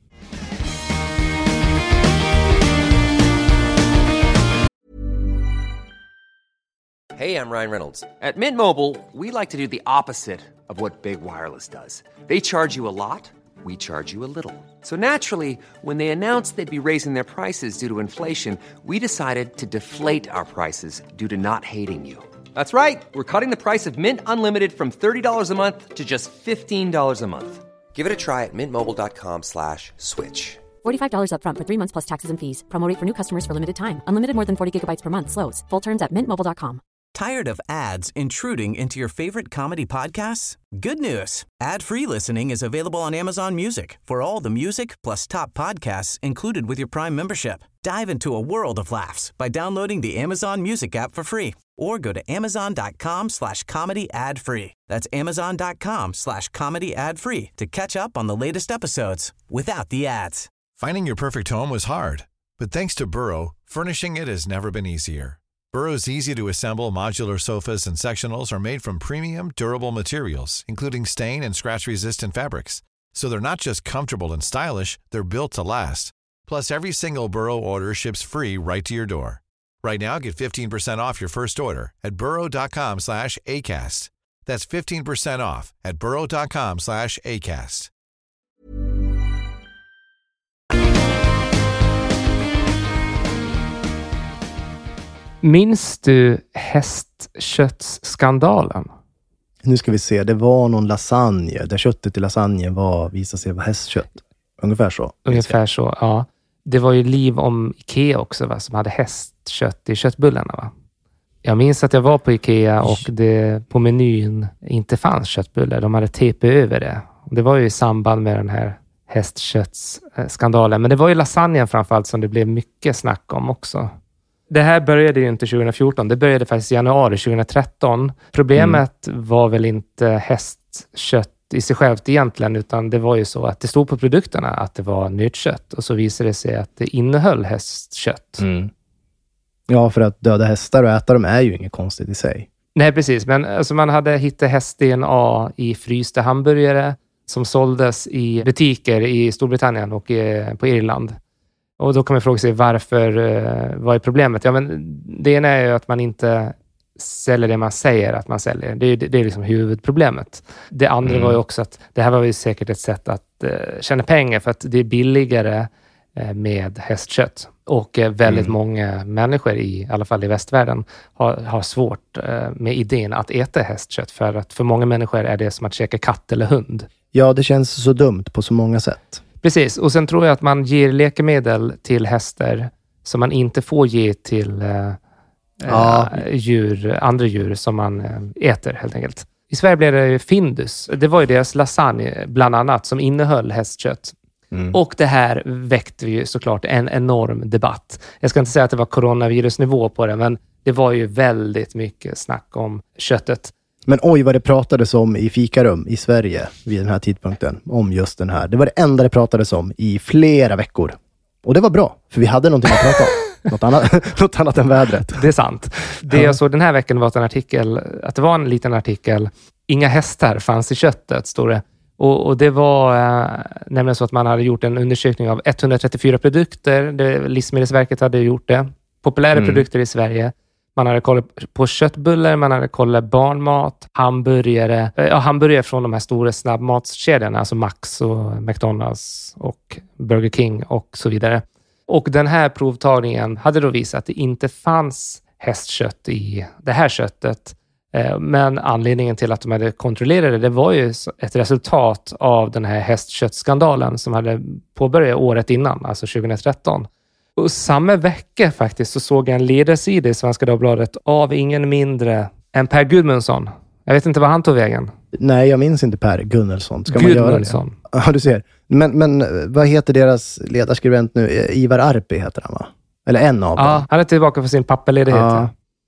Hey, I'm Ryan Reynolds. At Mint Mobile, we like to do the opposite of what Big Wireless does. They charge you a lot, we charge you a little. So naturally, when they announced they'd be raising their prices due to inflation, we decided to deflate our prices due to not hating you. That's right. We're cutting the price of Mint Unlimited from thirty dollars a month to just fifteen dollars a month. Give it a try at mintmobile.com slash switch. forty-five dollars up front for three months plus taxes and fees. Promo rate for new customers for limited time. Unlimited more than forty gigabytes per month slows. Full terms at mint mobile dot com. Tired of ads intruding into your favorite comedy podcasts? Good news. Ad-free listening is available on Amazon Music for all the music plus top podcasts included with your Prime membership. Dive into a world of laughs by downloading the Amazon Music app for free or go to amazon.com slash comedy ad free. That's amazon.com slash comedy ad free to catch up on the latest episodes without the ads. Finding your perfect home was hard, but thanks to Burrow, furnishing it has never been easier. Burrow's easy-to-assemble modular sofas and sectionals are made from premium, durable materials, including stain and scratch-resistant fabrics. So they're not just comfortable and stylish, they're built to last. Plus, every single Burrow order ships free right to your door. Right now, get fifteen percent off your first order at burrow.com slash ACAST. That's fifteen percent off at burrow.com slash ACAST. Minns du hästköttsskandalen? Nu ska vi se, det var någon lasagne där köttet i lasagne var, visade sig vara hästkött. Ungefär så. Ungefär så, ja. Det var ju liv om Ikea också, va, som hade hästkött i köttbullarna, va? Jag minns att jag var på Ikea och det på menyn inte fanns köttbullar. De hade T P över det. Det var ju i samband med den här hästköttsskandalen. Men det var ju lasagnen framförallt som det blev mycket snack om också. Det här började ju inte tjugo fjorton. Det började faktiskt i januari tjugo tretton. Problemet mm. var väl inte hästkött i sig självt egentligen, utan det var ju så att det stod på produkterna att det var nötkött och så visade det sig att det innehöll hästkött. Mm. Ja, för att döda hästar och äta dem är ju inget konstigt i sig. Nej, precis. Men alltså, man hade hittat häst-D N A i frysta hamburgare som såldes i butiker i Storbritannien och i, på Irland. Och då kan man fråga sig varför, eh, vad är problemet? Ja, men det ena är ju att man inte säljer det man säger att man säljer. Det är, det är liksom huvudproblemet. Det andra mm. var ju också att det här var ju säkert ett sätt att eh, tjäna pengar för att det är billigare eh, med hästkött. Och eh, väldigt mm. många människor, i, i alla fall i västvärlden, har, har svårt eh, med idén att äta hästkött. För att för många människor är det som att käka katt eller hund. Ja, det känns så dumt på så många sätt. Precis, och sen tror jag att man ger läkemedel till hästar som man inte får ge till eh, ja. eh, djur, andra djur som man eh, äter helt enkelt. I Sverige blev det Findus. Det var ju deras lasagne bland annat som innehöll hästkött. Mm. Och det här väckte ju såklart en enorm debatt. Jag ska inte säga att det var coronavirusnivå på det, men det var ju väldigt mycket snack om köttet. Men oj vad det pratades om i fikarum i Sverige vid den här tidpunkten. Om just den här. Det var det enda det pratades om i flera veckor. Och det var bra, för vi hade någonting att prata om. Något annat, något annat än vädret. Det är sant. Det ja. jag såg den här veckan var att en artikel, att det var en liten artikel. Inga hästar fanns i köttet, står det. Och, och det var äh, nämligen så att man hade gjort en undersökning av etthundratrettiofyra produkter. Det, Livsmedelsverket hade gjort det. Populära mm. produkter i Sverige. Man hade kollat på köttbullar, man hade kollat barnmat, hamburgare. Ja, hamburgare från de här stora snabbmatskedjorna, alltså Max och McDonalds och Burger King och så vidare. Och den här provtagningen hade då visat att det inte fanns hästkött i det här köttet. Men anledningen till att de hade kontrollerat det, det var ju ett resultat av den här hästköttskandalen som hade påbörjat året innan, alltså tjugohundratretton. Och samma vecka faktiskt så såg jag en ledarsida i Svenska Dagbladet av ingen mindre än Per Gudmundsson. Jag vet inte vad han tog vägen. Nej, jag minns inte Per Gudmundsson. Ska man göra det? Ja, du ser. Men, men vad heter deras ledarskribent nu? Ivar Arpi heter han, va? Eller en av dem. Ja, han är tillbaka för sin pappaledighet. Ja.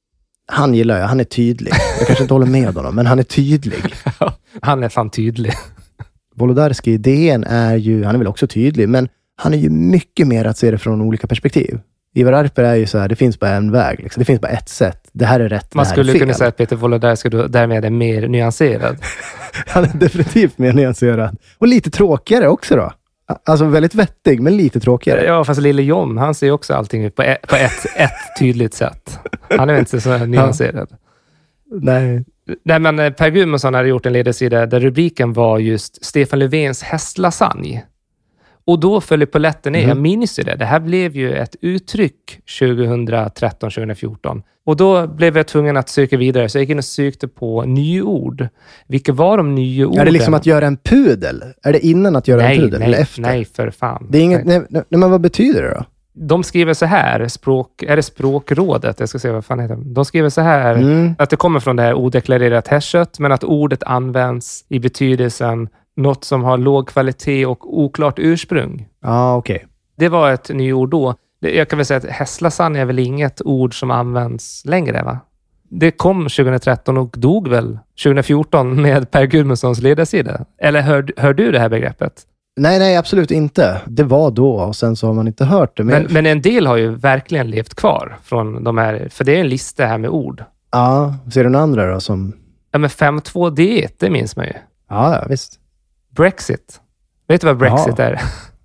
Han gillar jag. Han är tydlig. Jag kanske inte håller med honom, men han är tydlig. Han är fan tydlig. Wolodarski i D N är ju, han är väl också tydlig, men han är ju mycket mer att se det från olika perspektiv. Ivar Arper är ju så här, det finns bara en väg. Liksom. Det finns bara ett sätt. Det här är rätt, man det här skulle är fel. Kunna säga att Peter Wolodarski därmed är mer nyanserad. Han är definitivt mer nyanserad. Och lite tråkigare också då. Alltså väldigt vettig, men lite tråkigare. Ja, fast Lille John, han ser också allting på ett, på ett, ett tydligt sätt. Han är inte så nyanserad. Ja. Nej. Nej, men Per Gudmundsson hade gjort en ledarsida där rubriken var just Stefan Löfvens hästlasagne. Och då följde polletten ner. Mm. Jag minns ju det. Det här blev ju ett uttryck tjugohundratretton tjugohundrafjorton. Och då blev jag tvungen att söka vidare. Så jag gick in och sökte på nyord. Vilka var de nya orden? Är det liksom att göra en pudel? Är det innan att göra nej, en pudel? Nej, eller efter? nej, för fan. Det är inget, nej, nej, men vad betyder det då? De skriver så här, språk, är det språkrådet? Jag ska se vad fan heter det. De skriver så här, mm. att det kommer från det här odeklarerat hästkött, men att ordet används i betydelsen något som har låg kvalitet och oklart ursprung. Ja, ah, okej. Okay. Det var ett nyord då. Jag kan väl säga att hästlasagne är väl inget ord som används längre, va? Det kom tjugohundratretton och dog väl tjugohundrafjorton med Per Gudmundssons ledarsida. Eller hör, hör du det här begreppet? Nej, nej, absolut inte. Det var då och sen så har man inte hört det. Men, men en del har ju verkligen levt kvar från de här, för det är en lista här med ord. Ja, ser du den andra då som... Ja, men fem två D ett, det minns man ju. Ja, ja, visst. Brexit. Vet du vad Brexit ja. är?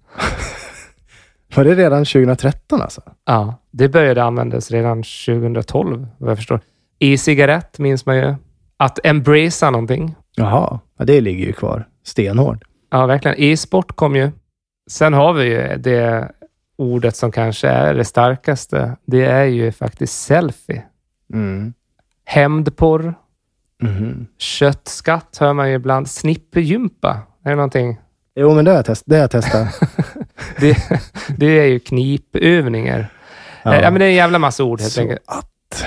Var det redan tjugohundratretton alltså? Ja, det började användas redan tjugohundratolv, vad jag förstår. E-cigarett minns man ju. Att embracea någonting. Jaha, ja, det ligger ju kvar. Stenhård. Ja, verkligen. E-sport kom ju. Sen har vi ju det ordet som kanske är det starkaste. Det är ju faktiskt selfie. Mm. Hämndporr. Mm. Köttskatt hör man ju ibland. Snippergympa. Är det någonting? Jo, men det har jag, test- det har jag testat. det, det är ju knipövningar. Ja. ja, men det är en jävla massa ord helt Så enkelt. Att...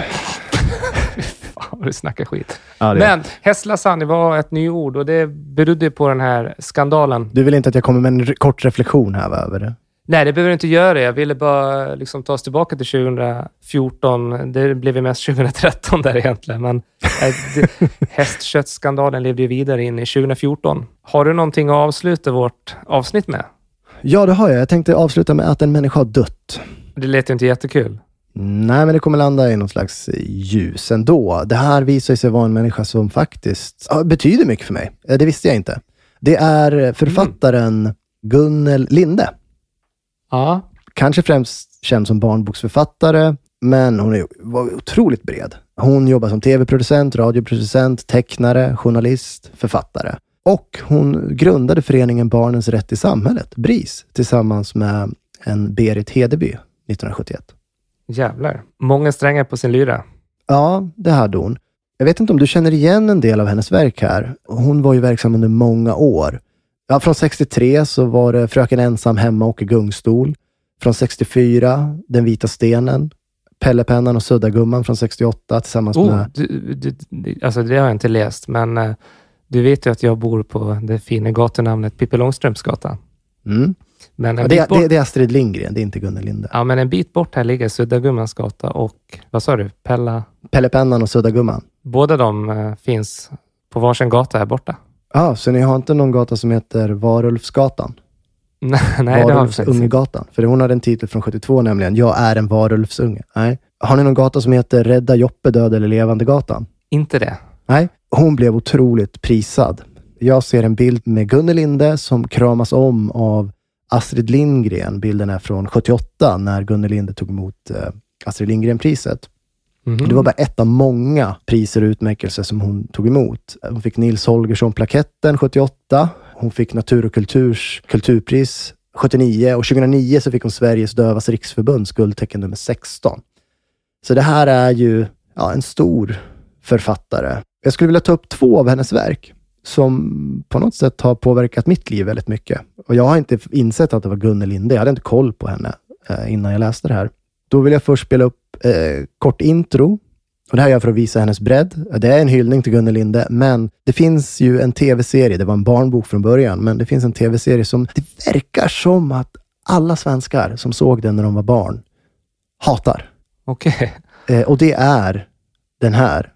Fan, du snackar skit. Ja, men hästlasagne var ett nytt ord och det berodde på den här skandalen. Du vill inte att jag kommer med en re- kort reflektion här va, över det? Nej, det behöver du inte göra. Jag ville bara liksom ta oss tillbaka till tjugo fjorton. Det blev ju mest tjugo tretton där egentligen. Men äh, hästköttskandalen levde ju vidare in i tjugo fjorton. Har du någonting att avsluta vårt avsnitt med? Ja, det har jag. Jag tänkte avsluta med att en människa har dött. Det lät ju inte jättekul. Nej, men det kommer landa i någon slags ljus ändå. Det här visar sig vara en människa som faktiskt ja, betyder mycket för mig. Det visste jag inte. Det är författaren mm. Gunnel Linde. Ja. Kanske främst känd som barnboksförfattare, men hon är, var otroligt bred. Hon jobbar som tv-producent, radioproducent, tecknare, journalist, författare. Och hon grundade föreningen Barnens rätt i samhället, B R I S, tillsammans med en Berit Hedeby nittonhundrasjuttioett. Jävlar. Många strängar på sin lyra. Ja, det hade hon. Jag vet inte om du känner igen en del av hennes verk här. Hon var ju verksam under många år. Ja, från sextiotre så var det Fröken ensam hemma och i gungstol. Från sextiofyra, Den vita stenen. Pellepennan och Suddagumman från sextioåtta tillsammans oh, med... Du, du, alltså det har jag inte läst, men uh, du vet ju att jag bor på det fina gatunamnet Pippi Långstrumps-gatan. Mm. Men ja, det, bort... det, det är Astrid Lindgren, det är inte Gunnel Linde. Ja, men en bit bort här ligger Suddagummans gata och, vad sa du? Pella... Pellepennan och Suddagumman. Båda de uh, finns på varsin gata här borta. Ja, ah, så ni har inte någon gata som heter Varulfsgatan? Nej, nej det har vi Ungegatan. För hon hade en titel från sjuttiotvå nämligen. Jag är en varulvsunge. Nej. Har ni någon gata som heter Rädda Joppe död eller levande gatan? Inte det. Nej. Hon blev otroligt prisad. Jag ser en bild med Gunnel Linde som kramas om av Astrid Lindgren. Bilden är från sjuttioåtta när Gunnel Linde tog emot eh, Astrid Lindgren-priset. Mm-hmm. Det var bara ett av många priser och utmärkelser som hon tog emot. Hon fick Nils Holgersson-plaketten sjuttioåtta. Hon fick Natur och kulturs kulturpris sjuttionio. Och tjugohundranio så fick hon Sveriges Dövas riksförbunds guldtecken nummer sexton. Så det här är ju ja, en stor författare. Jag skulle vilja ta upp två av hennes verk som på något sätt har påverkat mitt liv väldigt mycket. Och jag har inte insett att det var Gunnel Linde. Jag hade inte koll på henne eh, innan jag läste det här. Då vill jag först spela upp eh, kort intro. Och det här gör jag för att visa hennes bredd. Det är en hyllning till Gunnel Linde, men det finns ju en tv-serie. Det var en barnbok från början, men det finns en tv-serie som det verkar som att alla svenskar som såg den när de var barn hatar. Okej. Okay. Eh, och det är den här.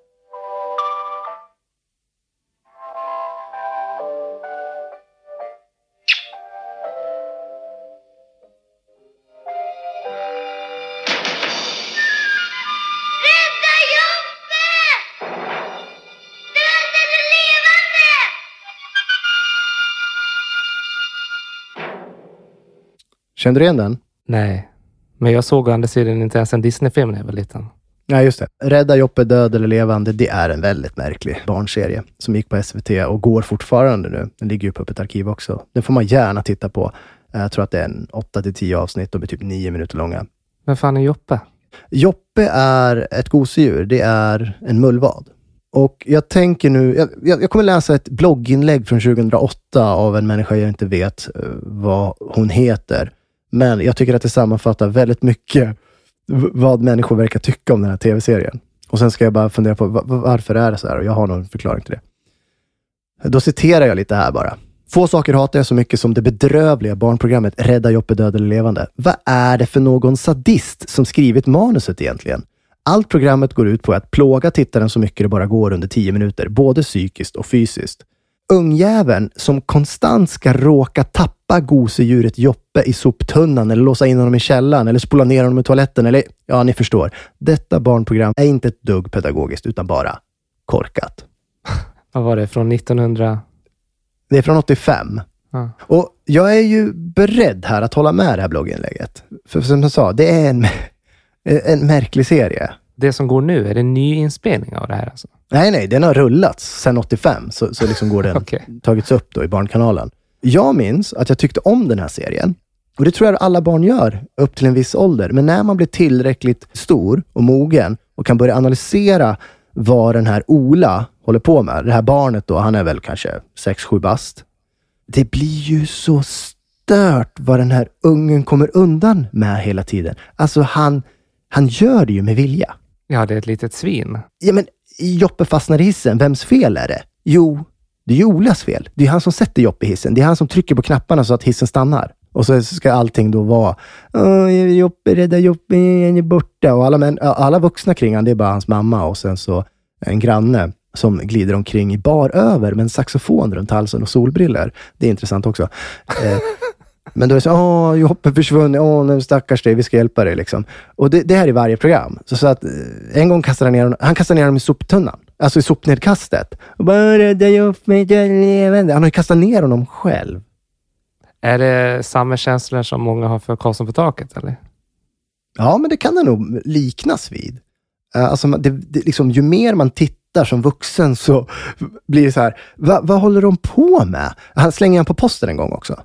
Kände du igen den? Nej, men jag såg å andra sidan inte ens en Disney-film när jag var liten. Nej, just det. Rädda Joppe död eller levande, det är en väldigt märklig barnserie som gick på S V T och går fortfarande nu. Den ligger ju på ett arkiv också. Den får man gärna titta på. Jag tror att det är en åtta till tio avsnitt och är typ nio minuter långa. Men fan är Joppe? Joppe är ett gosedjur. Det är en mullvad. Och jag tänker nu, jag, jag kommer läsa ett blogginlägg från tjugohundraåtta av en människa jag inte vet vad hon heter. Men jag tycker att det sammanfattar väldigt mycket vad människor verkar tycka om den här tv-serien. Och sen ska jag bara fundera på varför är det så här, och jag har någon förklaring till det. Då citerar jag lite här bara. Få saker hatar jag så mycket som det bedrövliga barnprogrammet Rädda Joppe död eller levande. Vad är det för någon sadist som skrivit manuset egentligen? Allt programmet går ut på att plåga tittaren så mycket det bara går under tio minuter, både psykiskt och fysiskt. Ungjäveln som konstant ska råka tappa gosedjuret Joppe i soptunnan eller låsa in honom i källaren eller spola ner honom i toaletten eller, ja ni förstår. Detta barnprogram är inte ett dugg pedagogiskt utan bara korkat. Vad var det, från nittonhundra? Det är från åttiofem. Ah. Och jag är ju beredd här att hålla med det här blogginlägget. För som jag sa, det är en, en märklig serie. Det som går nu, är det en ny inspelning av det här alltså? Nej, nej, den har rullats sedan åttiofem. Så, så liksom går den okay. tagits upp då i Barnkanalen. Jag minns att jag tyckte om den här serien. Och det tror jag alla barn gör upp till en viss ålder. Men när man blir tillräckligt stor och mogen och kan börja analysera vad den här Ola håller på med. Det här barnet då, han är väl kanske sex sju bast. Det blir ju så stört vad den här ungen kommer undan med hela tiden. Alltså han, han gör det ju med vilja. Ja, det är ett litet svin. Ja, men Joppe fastnar i hissen. Vems fel är det? Jo, det är ju Olas fel. Det är han som sätter Joppe i hissen. Det är han som trycker på knapparna så att hissen stannar. Och så ska allting då vara Joppe, rädda Joppe, han är borta. Och alla, män, alla vuxna kring han, det är bara hans mamma. Och sen så en granne som glider omkring i bar över med en saxofon runt halsen och solbriller. Det är intressant också. eh, men då är det så, åh, Joppe försvunnit, åh, nu stackars dig, vi ska hjälpa dig liksom. Och det, det här är i varje program. Så, så att en gång kastar han ner honom, han kastar ner honom i soptunnan. Alltså i sopnedkastet. Och bara rädda Joppe, han har ju kastat ner honom själv. Är det samma känslor som många har för Karlsson på taket, eller? Ja, men det kan det nog liknas vid. Alltså, det, det, liksom, ju mer man tittar som vuxen så blir det så här, va, vad håller de på med? Han slänger han på posten en gång också.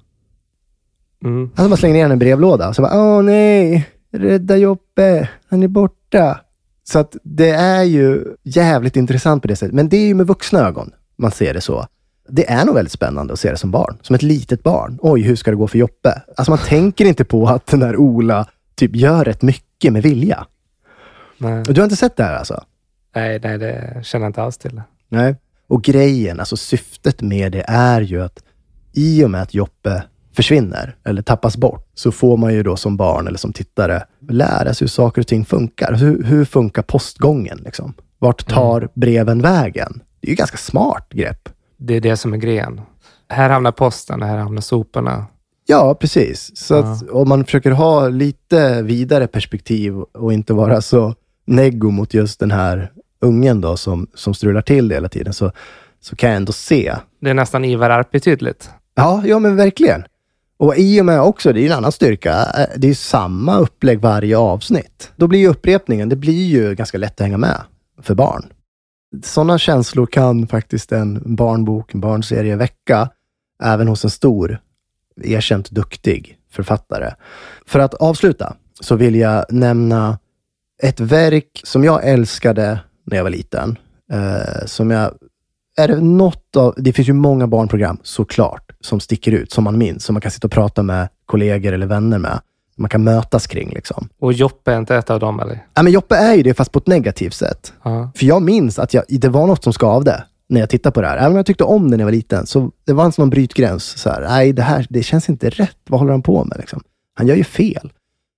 Mm. Han bara slänger ner en brevlåda. Så bara, åh nej, rädda Joppe, han är borta. Så att det är ju jävligt intressant på det sättet. Men det är ju med vuxna ögon man ser det så. Det är nog väldigt spännande att se det som barn. Som ett litet barn. Oj, hur ska det gå för Joppe? Alltså man tänker inte på att den där Ola typ gör rätt mycket med vilja. Nej. Och du har inte sett det här alltså? Nej, nej, det känner jag inte alls till. Nej. Och grejen, alltså syftet med det är ju att i och med att Joppe försvinner eller tappas bort så får man ju då som barn eller som tittare lära sig hur saker och ting funkar. Hur, hur funkar postgången liksom? Vart tar mm. breven vägen? Det är ju ganska smart grepp. Det är det som är grejen. Här hamnar posten, här hamnar soporna. Ja, precis. Så ja. att om man försöker ha lite vidare perspektiv och inte vara så neggo mot just den här ungen då som, som strular till det hela tiden så, så kan jag ändå se. Det är nästan Ivar Arpi-tydligt. Ja, ja men verkligen. Och i och med också, det är en annan styrka, det är samma upplägg varje avsnitt. Då blir ju upprepningen, det blir ju ganska lätt att hänga med för barn. Sådana känslor kan faktiskt en barnbok, en barnserie väcka även hos en stor, erkänt duktig författare. För att avsluta så vill jag nämna ett verk som jag älskade när jag var liten. Eh, som jag, är det något av, det finns ju många barnprogram såklart som sticker ut, som man minns, som man kan sitta och prata med kollegor eller vänner med. Man kan mötas kring liksom. Och Joppe är inte ett av dem, eller? Ja, men Joppe är ju det fast på ett negativt sätt. Uh-huh. För jag minns att jag, det var något som skavde när jag tittade på det här. Även om jag tyckte om det när jag var liten så det var en sån brytgräns. Så här, nej, det här det känns inte rätt. Vad håller han på med liksom? Han gör ju fel.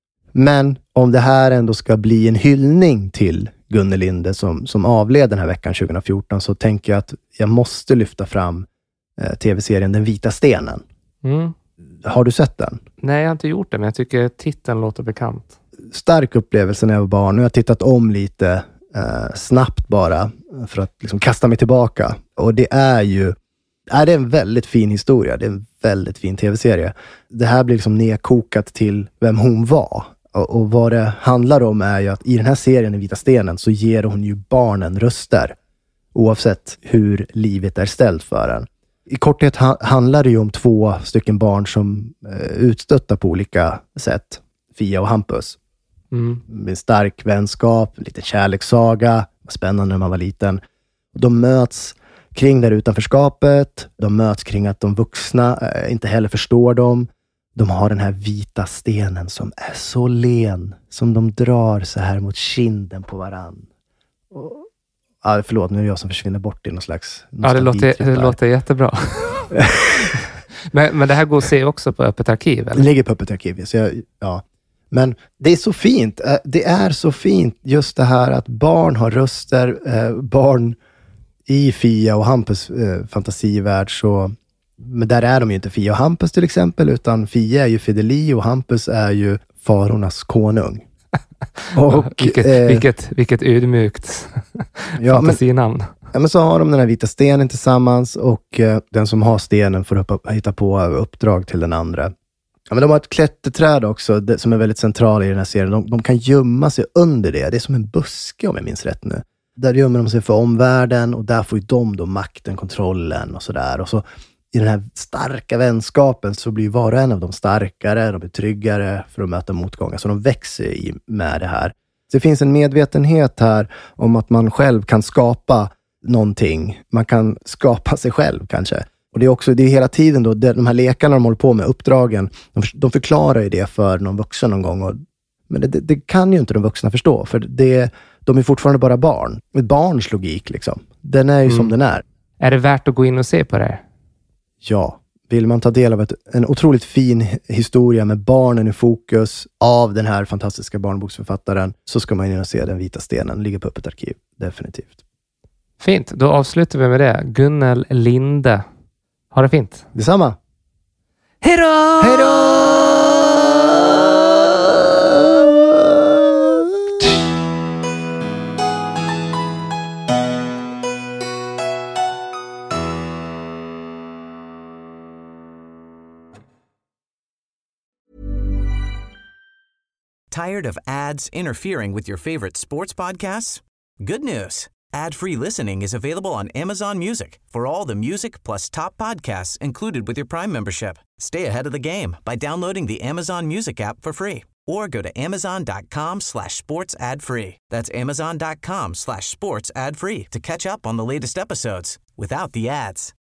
Men om det här ändå ska bli en hyllning till Gunnel Linde som, som avled den här veckan tjugo fjorton så tänker jag att jag måste lyfta fram eh, tv-serien Den vita stenen. Mm. Har du sett den? Nej, jag har inte gjort det, men jag tycker titeln låter bekant. Stark upplevelse när jag var barn. Nu har jag tittat om lite eh, snabbt bara för att liksom kasta mig tillbaka. Och det är ju är det en väldigt fin historia. Det är en väldigt fin tv-serie. Det här blir liksom nedkokat till vem hon var. Och, och vad det handlar om är ju att i den här serien Den vita stenen så ger hon ju barnen röster. Oavsett hur livet är ställt för en. I korthet ha- handlar det ju om två stycken barn som eh, utstötta på olika sätt. Fia och Hampus. Mm. Med en stark vänskap, lite kärlekssaga. Spännande när man var liten. De möts kring det här utanförskapet. De möts kring att de vuxna eh, inte heller förstår dem. De har den här vita stenen som är så len. Som de drar så här mot kinden på varann. Och, ja, förlåt, nu är det jag som försvinner bort i någon slags... Ja, det låter, det låter jättebra. men, men det här går att se också på Öppet arkiv, eller? Det ligger på Öppet arkiv, så jag, ja. Men det är så fint. Det är så fint just det här att barn har röster. Barn i Fia och Hampus eh, fantasivärld så... Men där är de ju inte Fia och Hampus till exempel, utan Fia är ju Fideli och Hampus är ju farornas konung. Och, vilket, eh, vilket, vilket ödmjukt ja, fantasinamn. Men, ja, men så har de den här vita stenen tillsammans och eh, den som har stenen får upp, hitta på uppdrag till den andra. Ja, men de har ett klätterträd också det, som är väldigt central i den här serien. De, de kan gömma sig under det. Det är som en buske om jag minns rätt nu. Där gömmer de sig för omvärlden och där får ju de då makten, kontrollen och sådär. Och så i den här starka vänskapen så blir var och en av dem starkare, de blir tryggare för att möta motgångar. Så de växer i med det här. Så det finns en medvetenhet här om att man själv kan skapa någonting. Man kan skapa sig själv kanske. Och det är också, det är hela tiden då, de här lekarna de håller på med, uppdragen, de, de förklarar ju det för någon vuxen någon gång. Och, men det, det, det kan ju inte de vuxna förstå, för det, de är fortfarande bara barn. Ett barns logik liksom. Den är ju mm. som den är. Är det värt att gå in och se på det här? Ja, Vill man ta del av ett, en otroligt fin historia med barnen i fokus av den här fantastiska barnboksförfattaren, så ska man in och se Den vita stenen. Ligger på Öppet arkiv, definitivt. Fint, då avslutar vi med det. Gunnel Linde. Ha det fint. Detsamma. Hej då! Hej då! Tired of ads interfering with your favorite sports podcasts? Good news. Ad-free listening is available on Amazon Music for all the music plus top podcasts included with your Prime membership. Stay ahead of the game by downloading the Amazon Music app for free or go to amazon.com slash sports ad free. That's amazon.com slash sports ad free to catch up on the latest episodes without the ads.